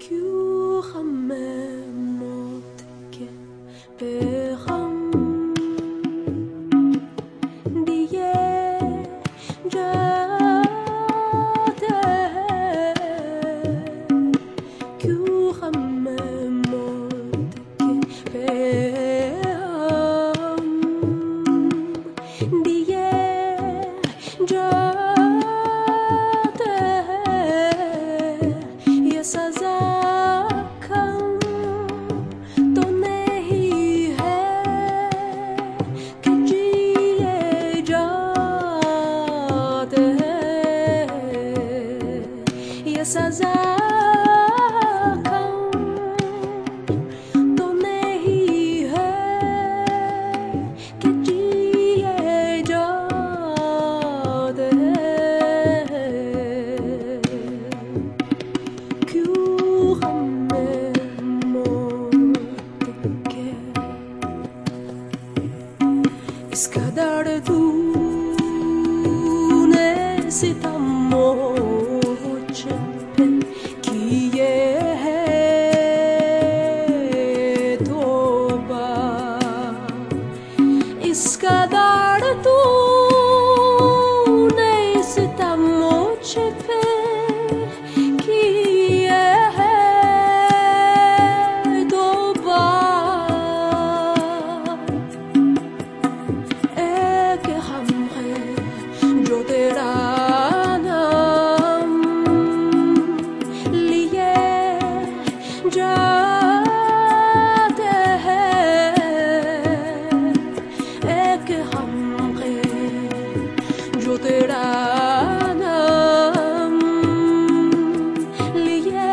क्यों हमें मौत के पैगाम दिए जाते हैं, क्यों हमें मौत के पैगाम दिए जाते हैं। ये सजा सजा कम तो नहीं है कि जिए जाते हैं। क्यों हमें मौत के इसका दर्द तूने सितमों किए हैं तौबा, इसका दर्द तूने सितम मुझ पे किए हैं तौबा। एक हम है जो तेरा जाते हैं, एक हम हैं जो तेरा नाम लिए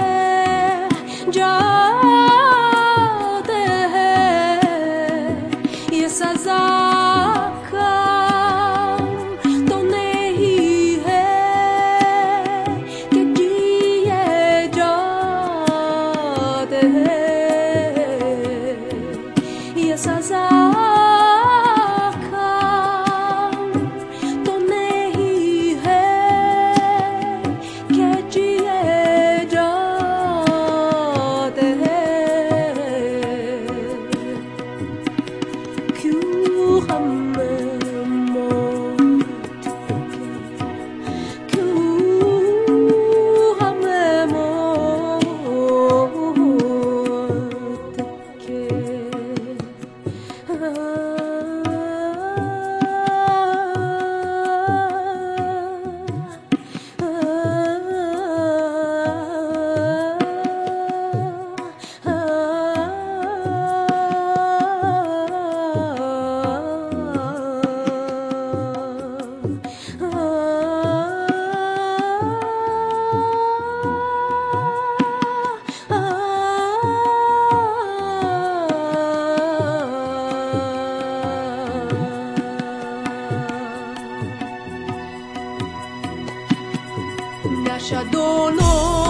जाते हैं। ये सजा तो नहीं है कि जिए जाते हैं। ये सजा तो नहीं है कि जिए जाते हैं। क्यों हमें मौत के, क्यों हमें मौत के नशा दोनों